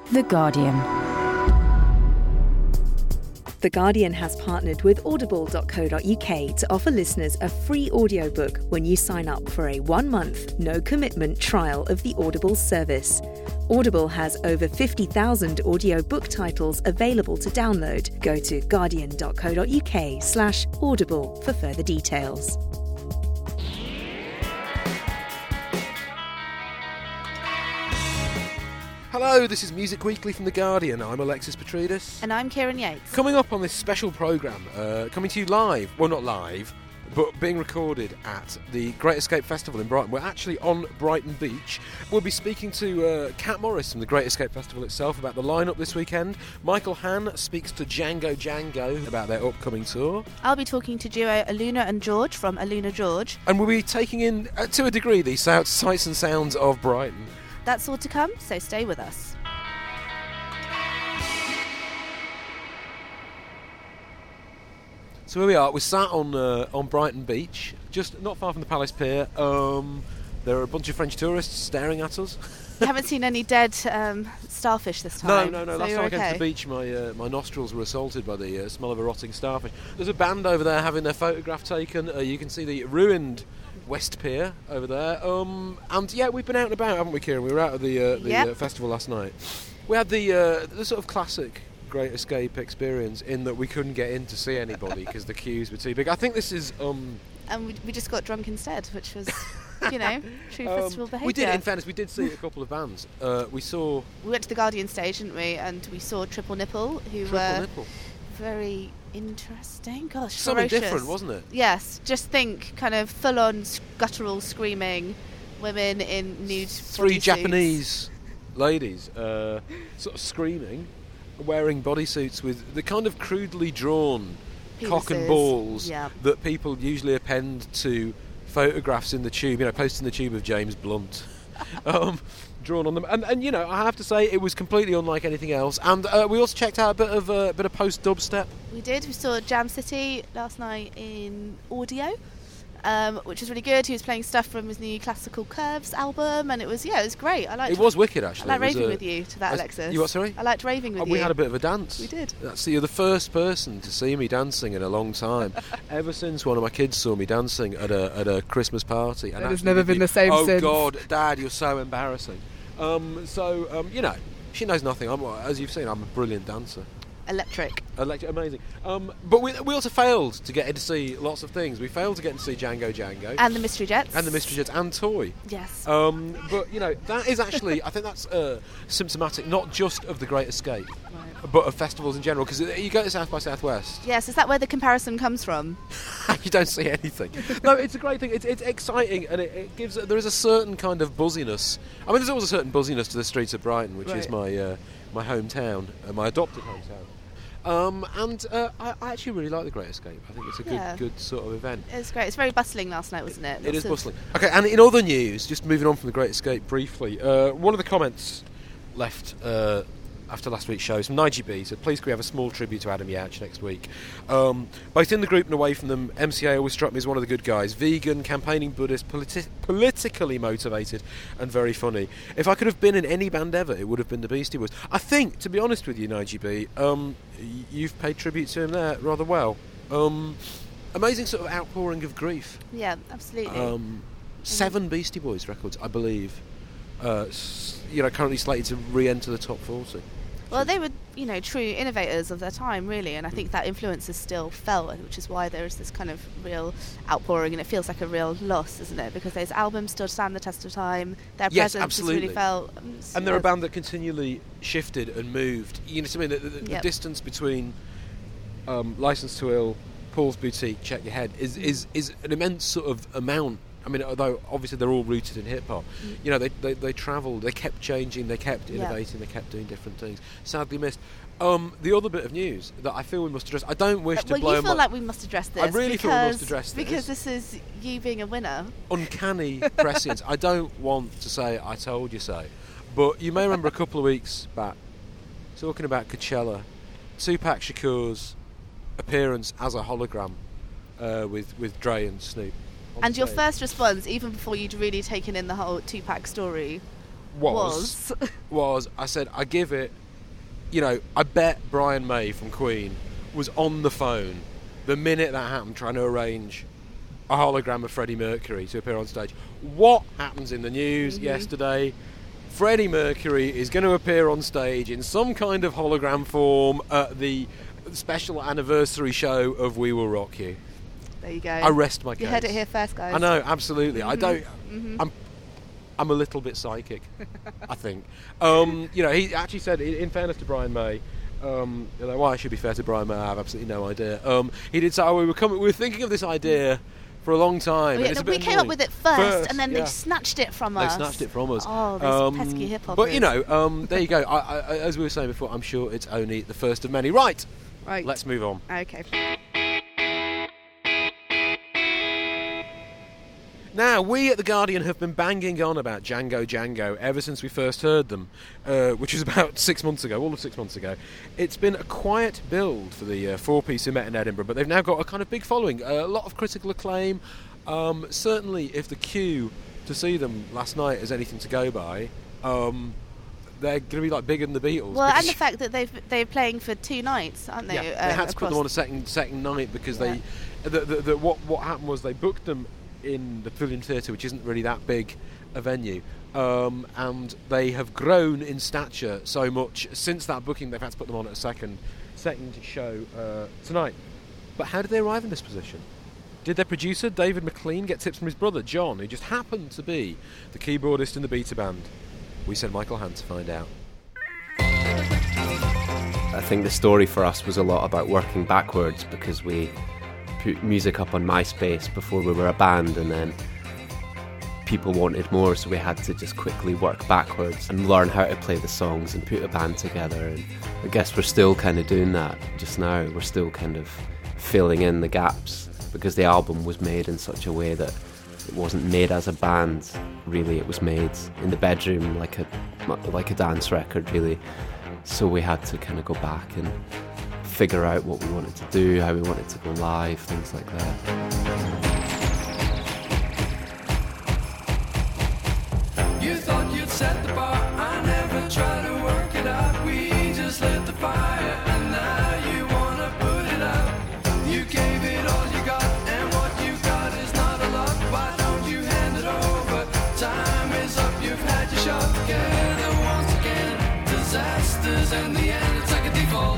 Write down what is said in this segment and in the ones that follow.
The Guardian. The Guardian has partnered with audible.co.uk to offer listeners a free audiobook when you sign up for a 1-month, no-commitment trial of the Audible service. Audible has over 50,000 audiobook titles available to download. Go to guardian.co.uk/audible for further details. Hello, this is Music Weekly from The Guardian. I'm Alexis Petridis. And I'm Kieran Yates. Coming up on this special programme, coming to you live, well not live, but being recorded at the Great Escape Festival in Brighton. We're actually on Brighton Beach. We'll be speaking to Kat Morris from the Great Escape Festival itself about the lineup this weekend. Michael Hann speaks to Django Django about their upcoming tour. I'll be talking to duo Aluna and George from Aluna George. And we'll be taking in, to a degree, the sights and sounds of Brighton. That's all to come, so stay with us. So here we are. We're sat on Brighton Beach, just not far from the Palace Pier. There are a bunch of French tourists staring at us. You haven't seen any dead starfish this time? No. So Last time I came to the beach, my nostrils were assaulted by the smell of a rotting starfish. There's a band over there having their photograph taken. You can see the ruined West Pier over there. And yeah, we've been out and about, haven't we, Kieran? We were out at the festival last night. We had the sort of classic Great Escape experience in that we couldn't get in to see anybody because the queues were too big. I think this is... And we just got drunk instead, which was, true festival behaviour. We did, in fairness, we did see a couple of bands. We went to the Guardian stage, didn't we? And we saw Triple Nipple, who were very interesting. Gosh, something ferocious. Different, wasn't it? Yes, just think kind of full-on guttural screaming women in nude Three bodysuits. Japanese ladies sort of screaming, wearing bodysuits with the kind of crudely drawn penises, cock and balls yeah, that people usually append to photographs in the tube, posting the tube of James Blunt. Drawn on them, and I have to say it was completely unlike anything else. And we also checked out a bit of post dubstep. We did. We saw Jam City last night in audio, which was really good. He was playing stuff from his new Classical Curves album, and it was great. It was wicked, actually. I like raving with you to that, Alexis. You what? Sorry. I liked raving with you. We had a bit of a dance. We did. You're the first person to see me dancing in a long time. Ever since one of my kids saw me dancing at a Christmas party, and it has never been the same since. Oh God, Dad, you're so embarrassing. She knows nothing. As you've seen, I'm a brilliant dancer. Electric, amazing. But we also failed to get in to see lots of things. We failed to get in to see Django Django and the Mystery Jets and Toy. Yes. But that is actually, I think that's symptomatic not just of the Great Escape, but of festivals in general. Because you go to South by Southwest. Yes. Is that where the comparison comes from? You don't see anything. No, it's a great thing. It's exciting, and it gives. There is a certain kind of buzziness. I mean, there's always a certain buzziness to the streets of Brighton, which is my hometown, my adopted hometown. I actually really like the Great Escape. I think it's a good sort of event. It's great. It's very bustling last night, wasn't it? It is bustling. Okay, and in other news, just moving on from the Great Escape briefly, one of the comments left after last week's show from Nigel B said, please can we have a small tribute to Adam Yach next week. Both in the group and away from them, MCA always struck me as one of the good guys. Vegan, campaigning Buddhist, politically motivated and very funny. If I could have been in any band ever, it would have been the Beastie Boys. I think, to be honest with you, Nigel B, you've paid tribute to him there rather well. Amazing sort of outpouring of grief. Yeah, absolutely. 7 Beastie Boys records, I believe, currently slated to re-enter the top 40. Well, they were, true innovators of their time, really, and I think that influence is still felt, which is why there is this kind of real outpouring, and it feels like a real loss, isn't it? Because those albums still stand the test of time. Their presence is really felt. And they're a band that continually shifted and moved. You know what I mean? The distance between Licence to Ill, Paul's Boutique, Check Your Head is an immense sort of amount. I mean, although obviously they're all rooted in hip-hop, they travelled, they kept changing, they kept innovating, they kept doing different things. Sadly missed. The other bit of news that I feel we must address, I don't wish to blow... Well, you feel like we must address this. I really feel we must address this. Because this is you being a winner. Uncanny prescience. I don't want to say I told you so, but you may remember a couple of weeks back, talking about Coachella, Tupac Shakur's appearance as a hologram with Dre and Snoop. And your first response, even before you'd really taken in the whole Tupac story, was I said, I give it, I bet Brian May from Queen was on the phone the minute that happened, trying to arrange a hologram of Freddie Mercury to appear on stage. What happens in the news yesterday? Freddie Mercury is going to appear on stage in some kind of hologram form at the special anniversary show of We Will Rock You. There you go. I rest my case. You heard it here first, guys. I know, absolutely. I don't. I'm a little bit psychic, I think. He actually said, in fairness to Brian May, I should be fair to Brian May, I have absolutely no idea. He did say, we were thinking of this idea for a long time. Well, we came up with it first and then they snatched it from us. They snatched it from us. Oh, those pesky hip-hoppers. But, there you go. As we were saying before, I'm sure it's only the first of many. Right. Let's move on. Okay. Now, we at The Guardian have been banging on about Django Django ever since we first heard them, which was about 6 months ago, all of 6 months ago. It's been a quiet build for the four-piece who met in Edinburgh, but they've now got a kind of big following, a lot of critical acclaim. Certainly, if the queue to see them last night is anything to go by, they're going to be like bigger than the Beatles. Well, and the fact that they're playing for 2 nights, aren't they? Yeah, they had to put them on a second night because what happened was they booked them in the Pavilion Theatre, which isn't really that big a venue, and they have grown in stature so much since that booking. They've had to put them on at a second show tonight. But how did they arrive in this position? Did their producer David McLean get tips from his brother John, who just happened to be the keyboardist in the Beta Band? We sent Michael Hunt to find out. I think the story for us was a lot about working backwards, because we put music up on MySpace before we were a band, and then people wanted more, so we had to just quickly work backwards and learn how to play the songs and put a band together. And I guess we're still kind of doing that just now. We're still kind of filling in the gaps, because the album was made in such a way that it wasn't made as a band, really. It was made in the bedroom like a dance record, really. So we had to kind of go back and figure out what we wanted to do, how we wanted to go live, things like that. You thought you'd set the bar, I never tried to work it out. We just lit the fire, and now you wanna put it out. You gave it all you got, and what you got is not a lot. Why don't you hand it over? Time is up, you've had your shot together once again. Disasters in the end, it's like a default.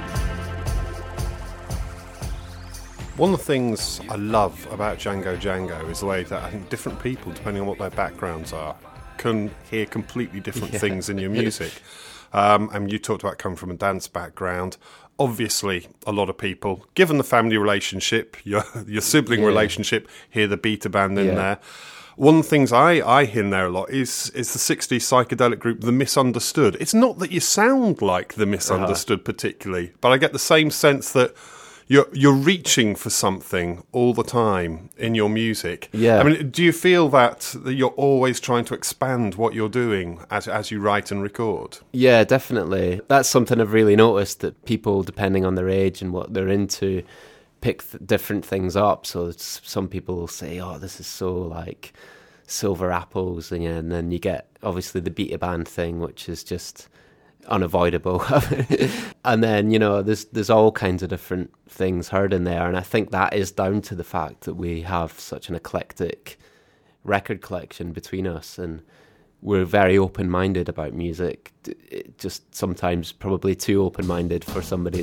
One of the things I love about Django Django is the way that I think different people, depending on what their backgrounds are, can hear completely different things in your music. And you talked about coming from a dance background. Obviously, a lot of people, given the family relationship, your sibling relationship, hear the Beta Band in there. One of the things I hear in there a lot is the 60s psychedelic group The Misunderstood. It's not that you sound like The Misunderstood particularly, but I get the same sense that you're reaching for something all the time in your music. Yeah. I mean, do you feel that you're always trying to expand what you're doing as you write and record? Yeah, definitely. That's something I've really noticed, that people, depending on their age and what they're into, pick different things up. So some people will say, oh, this is so like Silver Apples, and then you get obviously the Beta Band thing, which is just unavoidable. And then, there's all kinds of different things heard in there, and I think that is down to the fact that we have such an eclectic record collection between us, and we're very open-minded about music. It just sometimes probably too open-minded for somebody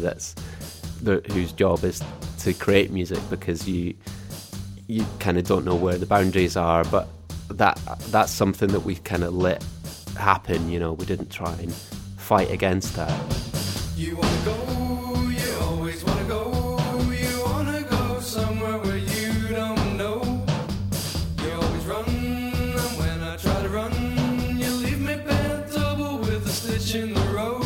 whose job is to create music, because you kind of don't know where the boundaries are. But that's something that we kind of let happen. We didn't try and fight against that. You wanna go, you always wanna go. You wanna go somewhere where you don't know. You always run, and when I try to run, you leave me bent double with a stitch in the road.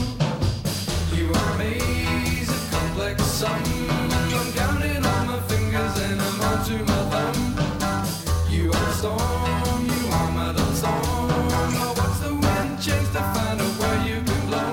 You are a maze of complex sum, and I'm counting on my fingers and I'm on to my thumb. You are a storm, you are my little storm. Oh, what's the wind chase to find out where you can blow?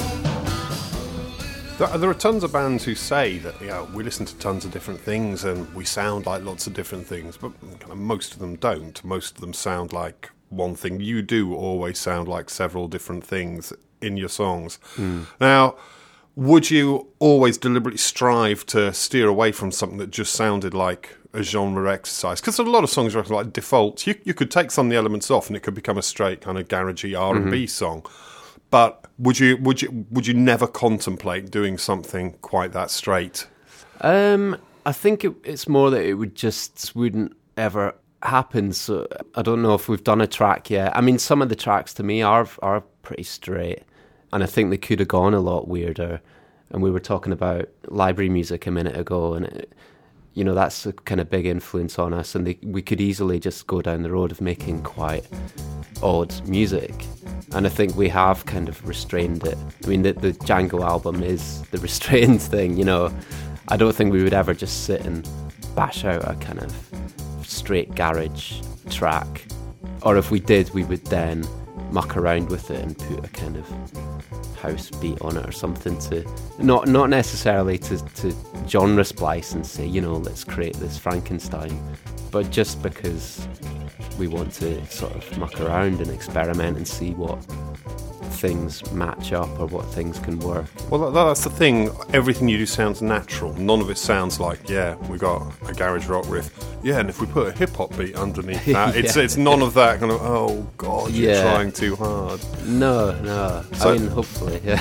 There are tons of bands who say that we listen to tons of different things and we sound like lots of different things, but kind of most of them don't. Most of them sound like one thing. You do always sound like several different things in your songs. Now, would you always deliberately strive to steer away from something that just sounded like a genre exercise? Because a lot of songs are like defaults. You could take some of the elements off and it could become a straight kind of garagey R&B song. But would you never contemplate doing something quite that straight? I think it's more that it wouldn't ever happen. So I don't know if we've done a track yet. I mean, some of the tracks to me are pretty straight, and I think they could have gone a lot weirder. And we were talking about library music a minute ago, and that's a kind of big influence on us. And we could easily just go down the road of making quite odd music. And I think we have kind of restrained it. I mean, the Django album is the restrained thing, I don't think we would ever just sit and bash out a kind of straight garage track. Or if we did, we would then muck around with it and put a kind of house beat on it or something to not necessarily to genre splice and say, let's create this Frankenstein, but just because we want to sort of muck around and experiment and see what things match up or what things can work. Well, that's the thing. Everything you do sounds natural. None of it sounds like, we got a garage rock riff. Yeah, and if we put a hip-hop beat underneath that, it's none of that kind of, oh, God, you're trying too hard. No. So, I mean, hopefully, yeah.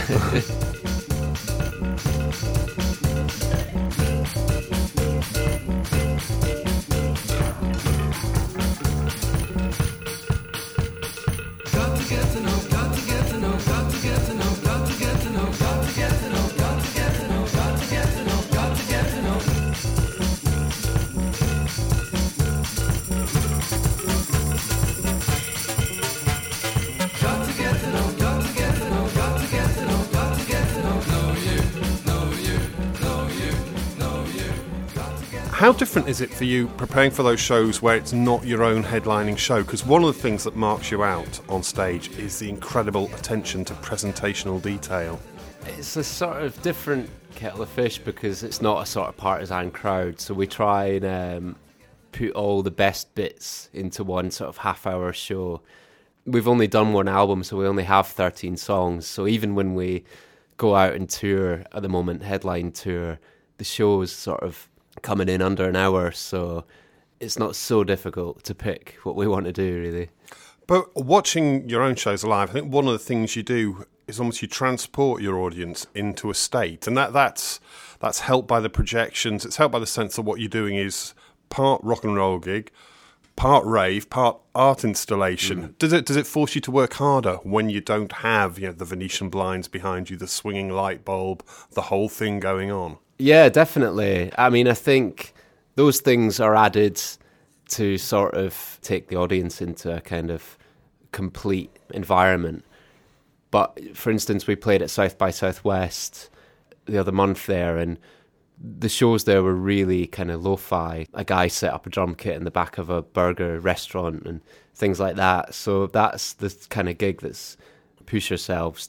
How different is it for you preparing for those shows where it's not your own headlining show? Because one of the things that marks you out on stage is the incredible attention to presentational detail. It's a sort of different kettle of fish because it's not a sort of partisan crowd, so we try and put all the best bits into one sort of half-hour show. We've only done one album, so we only have 13 songs, so even when we go out and tour at the moment, headline tour, the show's sort of coming in under an hour, so it's not so difficult to pick what we want to do, really. But watching your own shows live, I think one of the things you do is almost you transport your audience into a state, and that's helped by the projections. It's helped by the sense that what you're doing is part rock and roll gig, part rave, part art installation. Does it force you to work harder when you don't have the Venetian blinds behind you, the swinging light bulb, the whole thing going on? Yeah, definitely. I mean, I think those things are added to sort of take the audience into a kind of complete environment. But, for instance, we played at South by Southwest the other month there, and the shows there were really kind of lo-fi. A guy set up a drum kit in the back of a burger restaurant and things like that. So that's the kind of gig that's push yourselves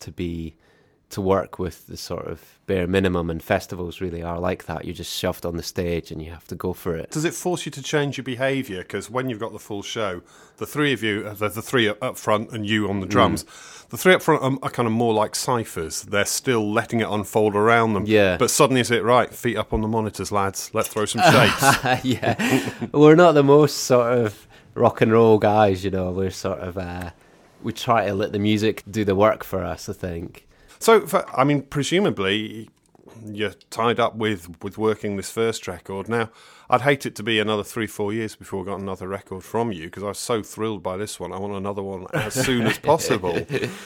to work with the sort of bare minimum, and festivals really are like that. You're just shoved on the stage and you have to go for it. Does it force you to change your behaviour? Because when you've got the full show, the three of you, the three up front and you on the drums, the three up front are kind of more like ciphers. They're still letting it unfold around them. Yeah. But suddenly is it, right, feet up on the monitors, lads, let's throw some shapes. Yeah. We're not the most sort of rock and roll guys, We're sort of, we try to let the music do the work for us, I think. So, presumably, you're tied up with working this first record. Now, I'd hate it to be another 3-4 years before we got another record from you, because I was so thrilled by this one. I want another one as soon as possible.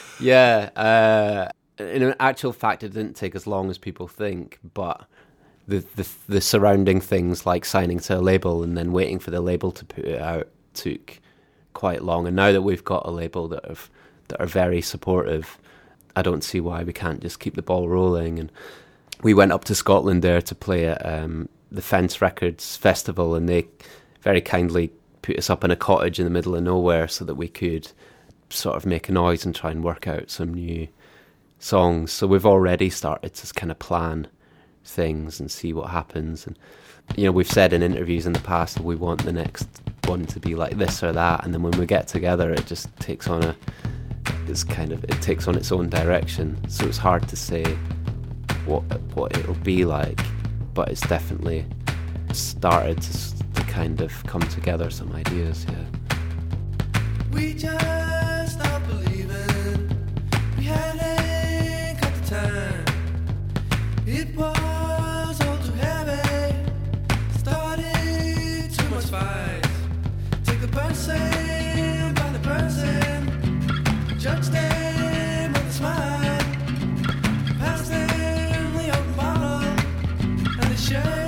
Yeah. In actual fact, it didn't take as long as people think, but the surrounding things like signing to a label and then waiting for the label to put it out took quite long. And now that we've got a label that are very supportive, I don't see why we can't just keep the ball rolling. And we went up to Scotland there to play at the Fence Records Festival, and they very kindly put us up in a cottage in the middle of nowhere so that we could sort of make a noise and try and work out some new songs. So we've already started to kind of plan things and see what happens. And we've said in interviews in the past that we want the next one to be like this or that, and then when we get together, it just takes on it takes on its own direction. So it's hard to say what it'll be like, but it's definitely started to kind of come together, some ideas. We just stopped believing. We hadn't got the time. It was all too heavy. Started too much fight. Take the person by the person. Judge them with a smile. Pass them the open bottle and the shade.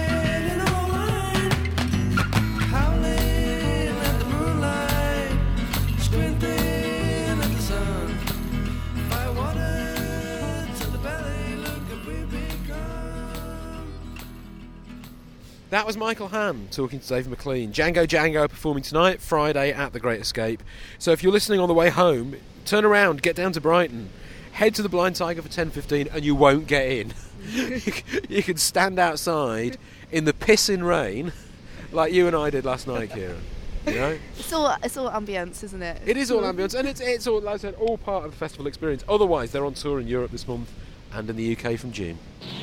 That was Michael Hamm talking to Dave McLean. Django Django performing tonight, Friday at the Great Escape. So if you're listening on the way home, turn around, get down to Brighton, head to the Blind Tiger for 10:15, and you won't get in. You can stand outside in the pissing rain, like you and I did last night, Kieran. You know? It's all ambience, isn't it? It is all ambience, and it's all, like I said, all part of the festival experience. Otherwise, they're on tour in Europe this month and in the UK from June.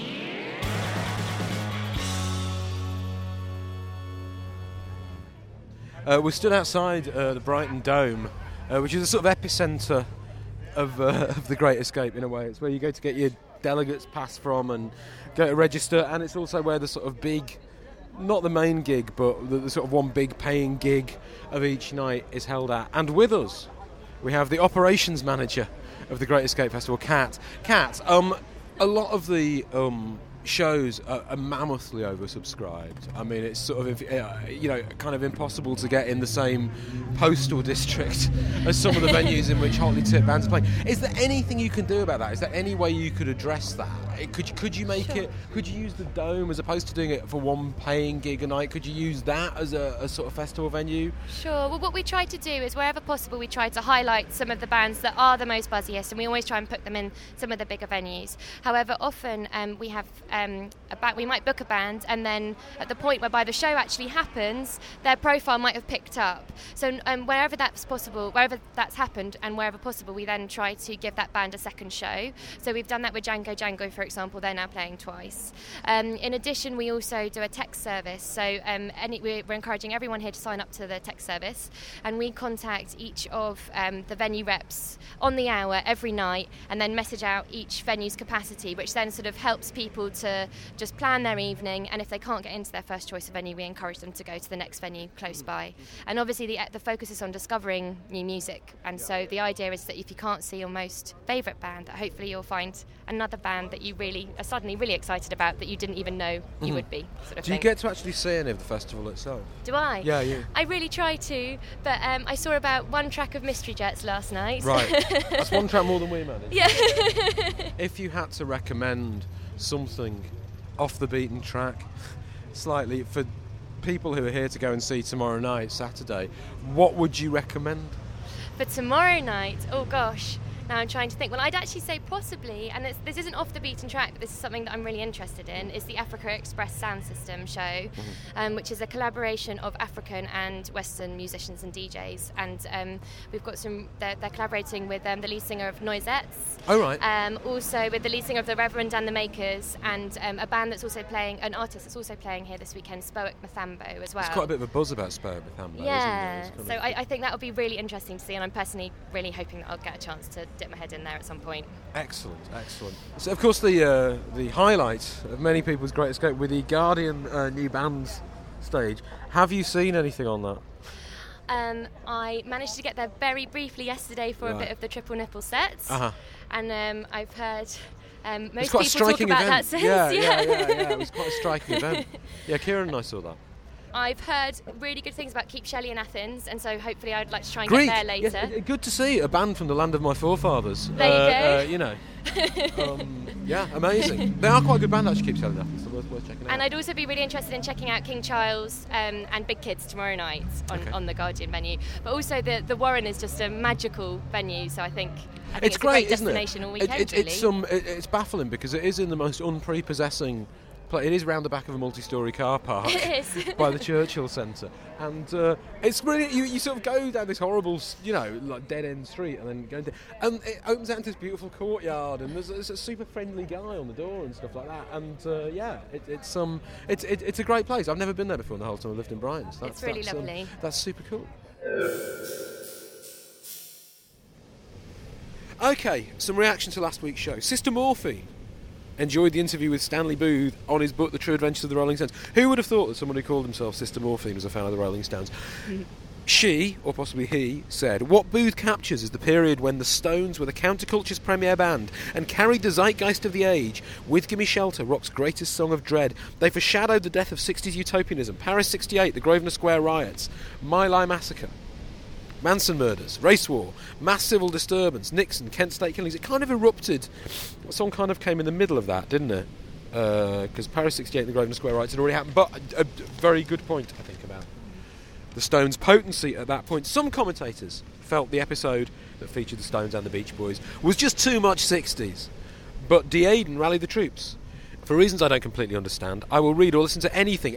We're stood outside the Brighton Dome, which is a sort of epicentre of the Great Escape in a way. It's where you go to get your delegates pass from and go to register, and it's also where the sort of big, not the main gig, but the sort of one big paying gig of each night is held at. And with us, we have the operations manager of the Great Escape Festival, Kat. Kat, a lot of the shows are mammothly oversubscribed. I mean, it's sort of, kind of impossible to get in the same postal district as some of the venues in which hotly tipped bands are playing. Is there anything you can do about that? Is there any way you could address that? Could you make it? Could you use the Dome as opposed to doing it for one paying gig a night? Could you use that as a sort of festival venue? Sure. Well, what we try to do is wherever possible, we try to highlight some of the bands that are the most buzziest, and we always try and put them in some of the bigger venues. However, often we have we might book a band, and then at the point whereby the show actually happens, their profile might have picked up. So wherever that's possible, wherever that's happened, and wherever possible, we then try to give that band a second show. So we've done that with Django Django, for example. They're now playing twice. In addition, we also do a text service. So we're encouraging everyone here to sign up to the text service, and we contact each of the venue reps on the hour every night, and then message out each venue's capacity, which then sort of helps people to just plan their evening, and if they can't get into their first choice of venue, we encourage them to go to the next venue close by. And obviously the focus is on discovering new music, and so the idea is that if you can't see your most favourite band, that hopefully you'll find another band that you really are suddenly really excited about that you didn't even know you would be. Sort of Do you get to actually see any of the festival itself? Do I? Yeah, you. I really try to, but I saw about one track of Mystery Jets last night. Right. That's one track more than we managed. Yeah. If you had to recommend something off the beaten track, slightly, for people who are here to go and see tomorrow night, Saturday, what would you recommend? For tomorrow night, oh gosh, now I'm trying to think. Well, I'd actually say possibly, and this isn't off the beaten track, but this is something that I'm really interested in, is the Africa Express Sound System show, which is a collaboration of African and Western musicians and DJs. And we've got they're collaborating with the lead singer of Noisettes. Oh, right. Also with the lead singer of The Reverend and the Makers, and a band that's also playing, an artist that's also playing here this weekend, Spoic Mathambo as well. There's quite a bit of a buzz about Spoic Mathambo, yeah, isn't there? So I think that would be really interesting to see, and I'm personally really hoping that I'll get a chance to dip my head in there at some point. Excellent. So, of course, the highlight of many people's Great Escape with the Guardian new bands stage. Have you seen anything on that? I managed to get there very briefly yesterday for a bit of the Triple Nipple sets, and I've heard most people talk about that since. Yeah, it was quite a striking event. Yeah, Kieran and I saw that. I've heard really good things about Keep Shelley in Athens, and so hopefully I'd like to try and Great. get there later. Yeah, good to see a band from the land of my forefathers. There you go. Yeah, amazing. They are quite a good band, actually, Keep Shelley in Athens, so worth checking out. And I'd also be really interested in checking out King Charles and Big Kids tomorrow night on the Guardian venue. But also the Warren is just a magical venue, so I think it's it's great, a great isn't destination it? all weekend, really. It's baffling because it is in the most unprepossessing It is round the back of a multi-storey car park. It is. By the Churchill Centre, and it's really you sort of go down this horrible, like dead end street, and then go down, and it opens out into this beautiful courtyard, and there's a super friendly guy on the door and stuff like that, and it's a great place. I've never been there before in the whole time I lived in Brighton. So It's really lovely. That's super cool. Okay, some reaction to last week's show. Sister Morphine enjoyed the interview with Stanley Booth on his book The True Adventures of the Rolling Stones. Who would have thought that someone who called himself Sister Morphine was a fan of the Rolling Stones? She, or possibly he, said, what Booth captures is the period when the Stones were the counterculture's premier band and carried the zeitgeist of the age. With Gimme Shelter, rock's greatest song of dread, they foreshadowed the death of 60s utopianism, Paris 68, the Grosvenor Square riots, My Lai massacre, Manson murders, race war, mass civil disturbance, Nixon, Kent State killings. It kind of erupted. The song kind of came in the middle of that, didn't it? Because Paris 68 and the Grosvenor Square riots had already happened. But a very good point, I think, about the Stones' potency at that point. Some commentators felt the episode that featured the Stones and the Beach Boys was just too much 60s. But D. Aiden rallied the troops. For reasons I don't completely understand, I will read or listen to anything,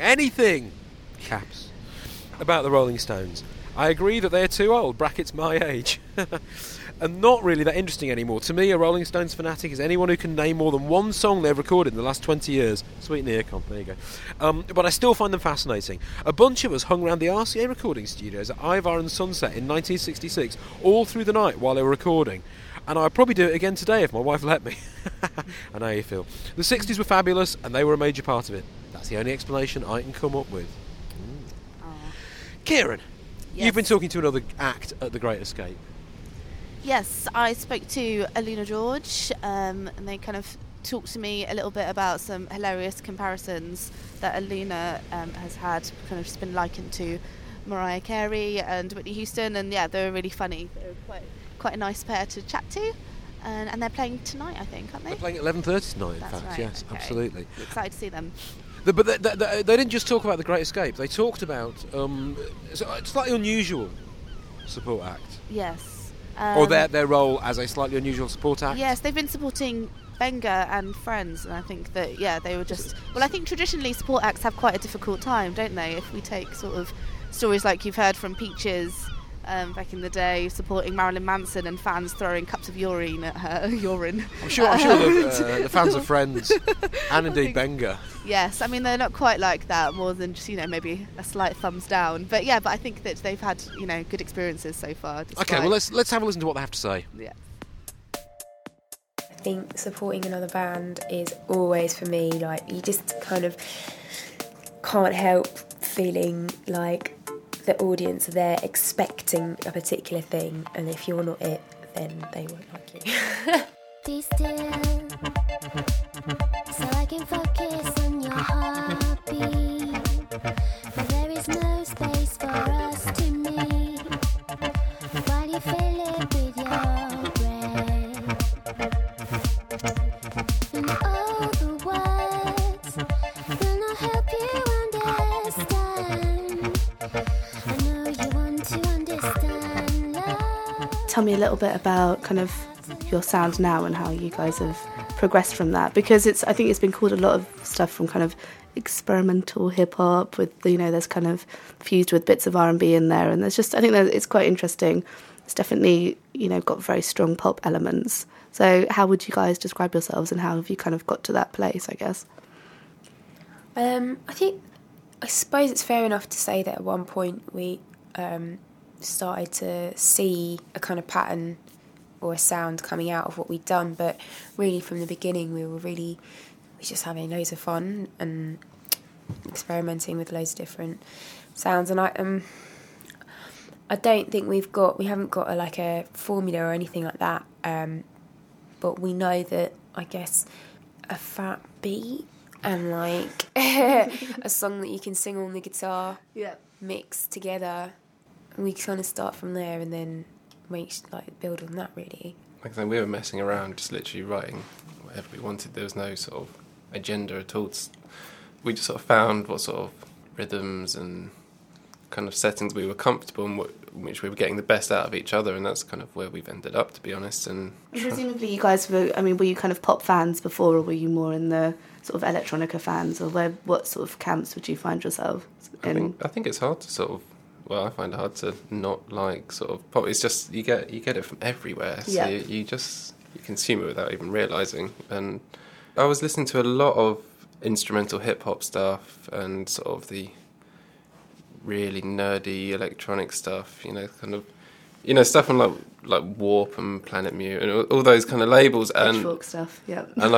caps, about the Rolling Stones. I agree that they're too old, brackets my age, and not really that interesting anymore. To me, a Rolling Stones fanatic is anyone who can name more than one song they've recorded in the last 20 years. Sweet ear comp, there you go. But I still find them fascinating. A bunch of us hung around the RCA recording studios at Ivar and Sunset in 1966, all through the night while they were recording. And I'd probably do it again today if my wife let me. I know how you feel. The 60s were fabulous, and they were a major part of it. That's the only explanation I can come up with. Kieran. Yes. You've been talking to another act at The Great Escape. Yes, I spoke to Aluna George, and they kind of talked to me a little bit about some hilarious comparisons that Aluna has had, kind of just been likened to Mariah Carey and Whitney Houston, and yeah, they were really funny. They were quite a nice pair to chat to, and they're playing tonight, I think, aren't they? They're playing at 11:30 tonight, in That's fact. right, Yes, okay. absolutely. Excited to see them. But they didn't just talk about The Great Escape. They talked about a slightly unusual support act. Yes. Or their role as a slightly unusual support act. Yes, they've been supporting Benga and Friends, and I think that, they were just... Well, I think traditionally support acts have quite a difficult time, don't they? If we take sort of stories like you've heard from Peaches back in the day, supporting Marilyn Manson and fans throwing cups of urine at her. Urine. I'm sure the fans of Friends, and indeed Benga. Yes, I mean, they're not quite like that, more than just, maybe a slight thumbs down. But I think that they've had, good experiences so far. Okay, well, let's have a listen to what they have to say. Yeah. I think supporting another band is always, for me, like, you just kind of can't help feeling like the audience are there expecting a particular thing, and if you're not it, then they won't like you. Be still, so I can focus on your heartbeat. But there is no space for us to meet. While you fill it with your breath, and all the words will not help you understand. I know you want to understand love. Tell me a little bit about kind of your sound now and how you guys have progressed from that, because I think it's been called a lot of stuff from kind of experimental hip hop with there's kind of fused with bits of R&B in there, and there's just, I think that it's quite interesting. It's definitely got very strong pop elements. So how would you guys describe yourselves, and how have you kind of got to that place, I guess? I suppose it's fair enough to say that at one point we started to see a kind of pattern or a sound coming out of what we'd done, but really from the beginning we were just having loads of fun and experimenting with loads of different sounds. And I don't think we haven't got a formula or anything like that, but we know that, I guess, a fat beat and a song that you can sing on the guitar, mixed together, and we kind of start from there and then build on that, really. Like I said, we were messing around, just literally writing whatever we wanted. There was no sort of agenda at all. We just sort of found what sort of rhythms and kind of settings we were comfortable and which we were getting the best out of each other, and that's kind of where we've ended up, to be honest. And presumably you guys were you kind of pop fans before, or were you more in the sort of electronica fans, or what sort of camps would you find yourself in? I think it's hard to sort of, well, I find it hard to not like sort of pop. It's just you get it from everywhere, so you consume it without even realising. And I was listening to a lot of instrumental hip hop stuff and sort of the really nerdy electronic stuff, kind of, stuff on like Warp and Planet Mute and all those kind of labels, and Pitchfork stuff, yeah. And I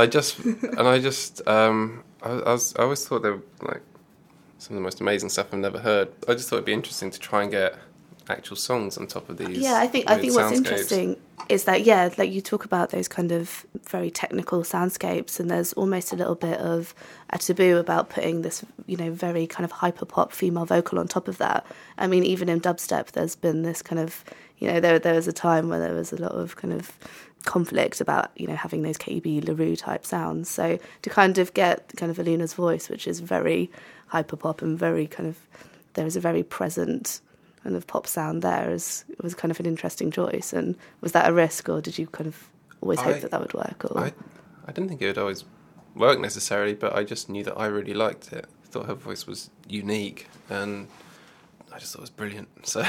always thought they were like some of the most amazing stuff I've never heard. I just thought it'd be interesting to try and get actual songs on top of these. Yeah, I think what's interesting is that like you talk about those kind of very technical soundscapes, and there's almost a little bit of a taboo about putting this very kind of hyper pop female vocal on top of that. I mean, even in dubstep, there's been this kind of there was a time where there was a lot of kind of conflict about having those KB LaRue type sounds. So to kind of get kind of Alina's voice, which is very hyper pop and very kind of, there is a very present kind of pop sound there, was kind of an interesting choice. And was that a risk, or did you kind of always hope that would work? Or I didn't think it would always work necessarily, but I just knew that I really liked it. I thought her voice was unique, and I just thought it was brilliant. So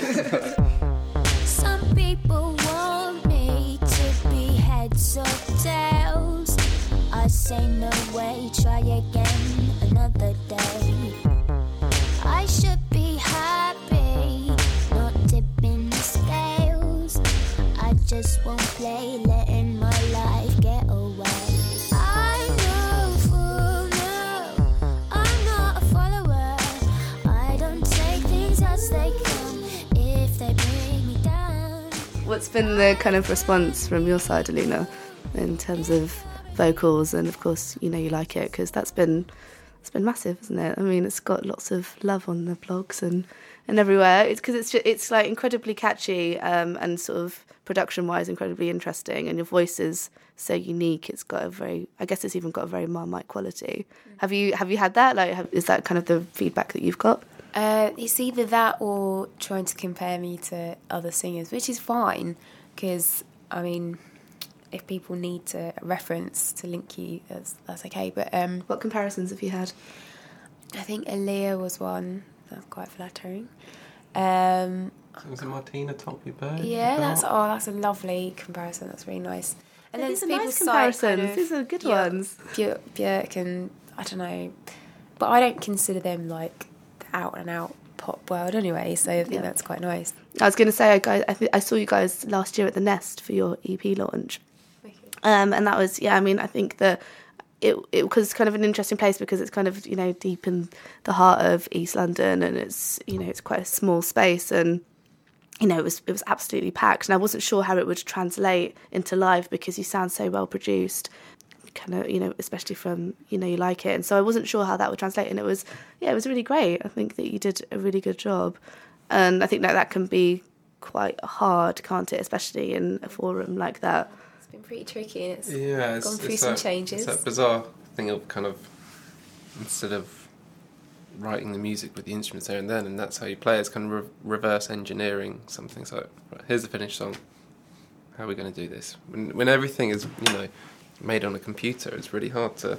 Some people want me to be heads or tails. I say no way, try again another day. I should be happy, not tipping the scales. I just won't play, letting my life get away. I'm no fool, no, I'm not a follower. I don't take things as they come, if they bring me down. what's been the kind of response from your side, Alina, in terms of vocals? And of course, you like it because it's been massive, isn't it? I mean, it's got lots of love on the blogs and everywhere. It's because it's like incredibly catchy and sort of production-wise incredibly interesting, and your voice is so unique. It's got it's even got a very Marmite quality. Have you had that? Is that kind of the feedback that you've got? It's either that or trying to compare me to other singers, which is fine, because, I mean, if people need a reference to link you, that's okay. But what comparisons have you had? I think Aaliyah was one that's quite flattering. Was it Martina Topley Bird? Yeah, that's a lovely comparison. That's really nice. And then these are people nice cite comparisons. These are good ones. Björk and I don't know, but I don't consider them like the out and out pop world anyway. So I think that's quite nice. I was going to say, I saw you guys last year at the Nest for your EP launch. And that was, I think that it was kind of an interesting place because it's kind of, deep in the heart of East London, and it's, it's quite a small space, and, it was absolutely packed, and I wasn't sure how it would translate into live because you sound so well produced, kind of, especially from, You Like It, and so I wasn't sure how that would translate, and it was really great. I think that you did a really good job, and I think that can be quite hard, can't it, especially in a forum like that. Been pretty tricky, and it's gone through some changes. It's that bizarre thing of kind of, instead of writing the music with the instruments there and then, and that's how you play, it's kind of reverse engineering something. So, right, here's the finished song. How are we going to do this? When everything is, made on a computer, it's really hard to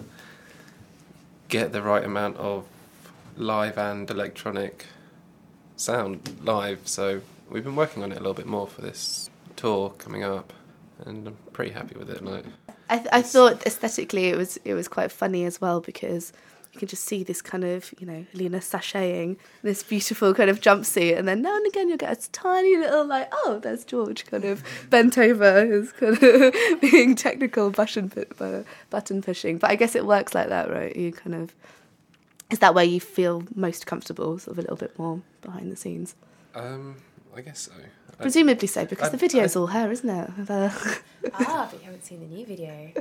get the right amount of live and electronic sound live. So we've been working on it a little bit more for this tour coming up, and I'm pretty happy with it. I thought aesthetically it was quite funny as well, because you can just see this kind of, Alina sashaying this beautiful kind of jumpsuit, and then now and again you'll get a tiny little there's George kind of bent over, is kind of being technical button pushing. But I guess it works like that, right? You kind of, is that where you feel most comfortable, sort of a little bit more behind the scenes? I guess so. Presumably so, because the video's all her, isn't it? But you haven't seen the new video.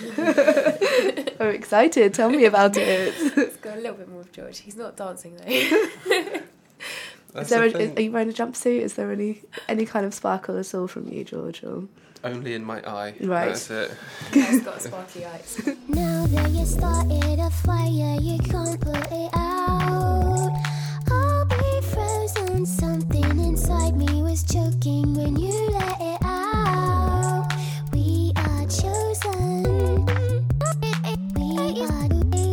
I'm excited. Tell me about it. It's got a little bit more of George. He's not dancing though. Are you wearing a jumpsuit? Is there any kind of sparkle at all from you, George? Or? Only in my eye. Right. That's it. He's got sparkly eyes. Now that you started a fire, you can't put it out. I'll be frozen, something inside me was choking when you let it out. We are chosen. We are.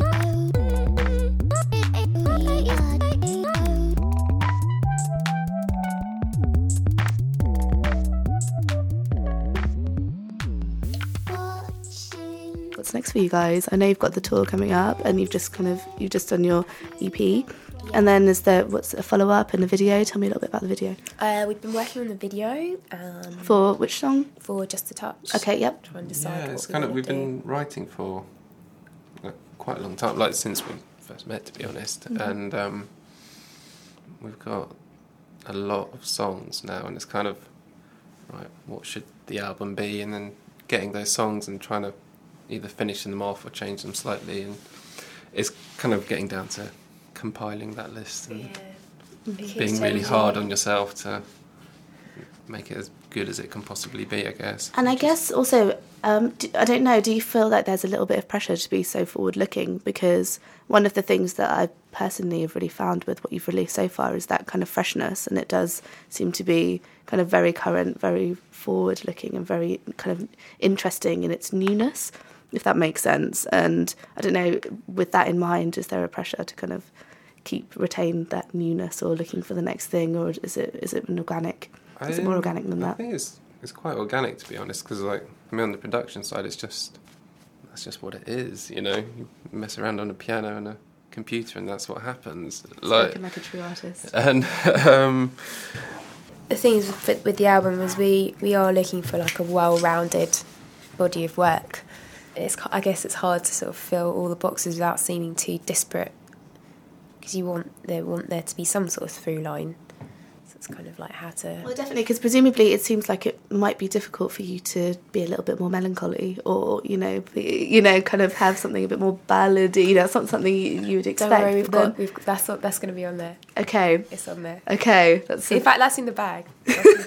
What's next for you guys? I know you've got the tour coming up, and you've just done your EP, and then what's a follow up and a video? Tell me a little bit about the video. We've been working on the video For which song? for Just a Touch. Okay, yep. Trying to decide Yeah, what it's we kind of wanna we've do. been writing for quite a long time, like since we first met, to be honest. And we've got a lot of songs now, and it's kind of right. What should the album be? And then getting those songs and trying to either finishing them off or change them slightly, and it's kind of getting down to compiling that list and It keeps being really changing. hard on yourself to make it as good as it can possibly be, I guess. And I guess also, I don't know, do you feel like there's a little bit of pressure to be so forward-looking? Because one of the things that I personally have really found with what you've released so far is that kind of freshness, and it does seem to be kind of very current, very forward-looking, and very kind of interesting in its newness, if that makes sense. And I don't know, with that in mind, is there a pressure to kind of retain that newness, or looking for the next thing, or is it an organic? Is it more organic than I that? think it's quite organic, to be honest, because like on the production side, that's just what it is. You know, you mess around on a piano and a computer, and that's what happens. Spoken like a true artist. And The thing is with the album is we are looking for like a well-rounded body of work. I guess it's hard to sort of fill all the boxes without seeming too disparate, because you want there to be some sort of through line. So it's kind of like how to. Well, definitely, because presumably it seems like it might be difficult for you to be a little bit more melancholy, or kind of have something a bit more ballady. Something you would expect. Don't worry, but then- that's going to be on there. Okay. It's on there. Okay. In fact, that's in the bag. That's in the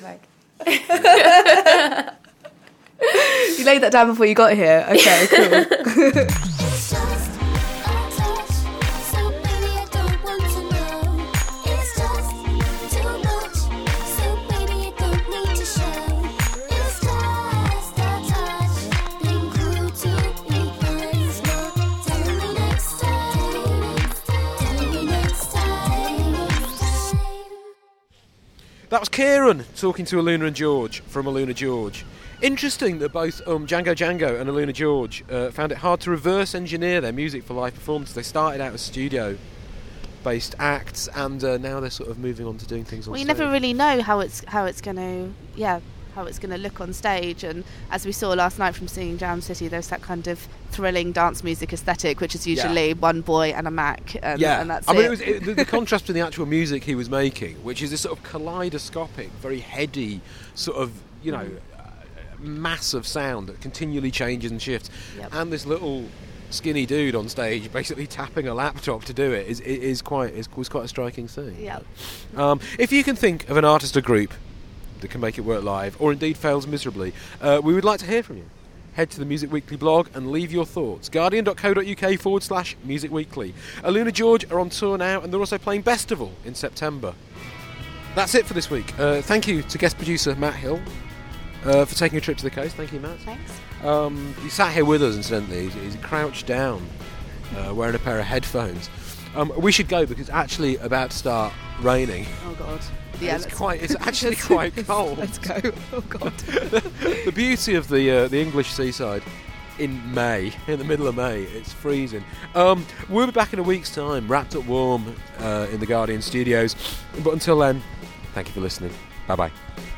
bag. You laid that down before you got here. Okay, cool. It's just a touch, so baby I don't want to know. It's just too much, so baby I don't need to show. It's just a touch, being cruel to me once more. Tell me next time, tell me next time. That was Kieran talking to Aluna and George from Aluna George. Interesting that both Django Django and Aluna George found it hard to reverse engineer their music for live performances. They started out as studio-based acts, and now they're sort of moving on to doing things on Well, you stage. never really know how it's going to look on stage. And as we saw last night from seeing Jam City, there's that kind of thrilling dance music aesthetic, which is usually one boy and a Mac, and that's I mean, it. the contrast between the actual music he was making, which is this sort of kaleidoscopic, very heady, sort of, mass of sound that continually changes and shifts, and this little skinny dude on stage basically tapping a laptop to do it was quite a striking thing. Yeah. If you can think of an artist or group that can make it work live, or indeed fails miserably, we would like to hear from you. Head to the Music Weekly blog and leave your thoughts. Guardian.co.uk/Music Weekly. Aluna George are on tour now, and they're also playing Bestival in September. That's it for this week. Thank you to guest producer Matt Hill for taking a trip to the coast. Thank you, Matt. Thanks. He sat here with us, incidentally. He's crouched down, wearing a pair of headphones. We should go because it's actually about to start raining. Oh God. Yeah, It's actually quite cold. Let's go. Oh God. The beauty of the English seaside in the middle of May, it's freezing. We'll be back in a week's time, wrapped up warm in the Guardian studios. But until then, thank you for listening. Bye bye.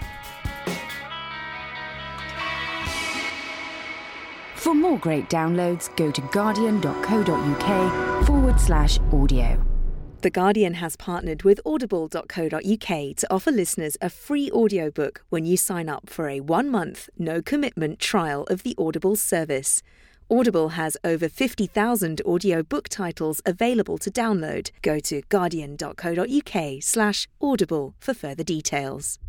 For more great downloads, go to guardian.co.uk/audio. The Guardian has partnered with audible.co.uk to offer listeners a free audiobook when you sign up for a 1-month, no-commitment trial of the Audible service. Audible has over 50,000 audiobook titles available to download. Go to guardian.co.uk/audible for further details.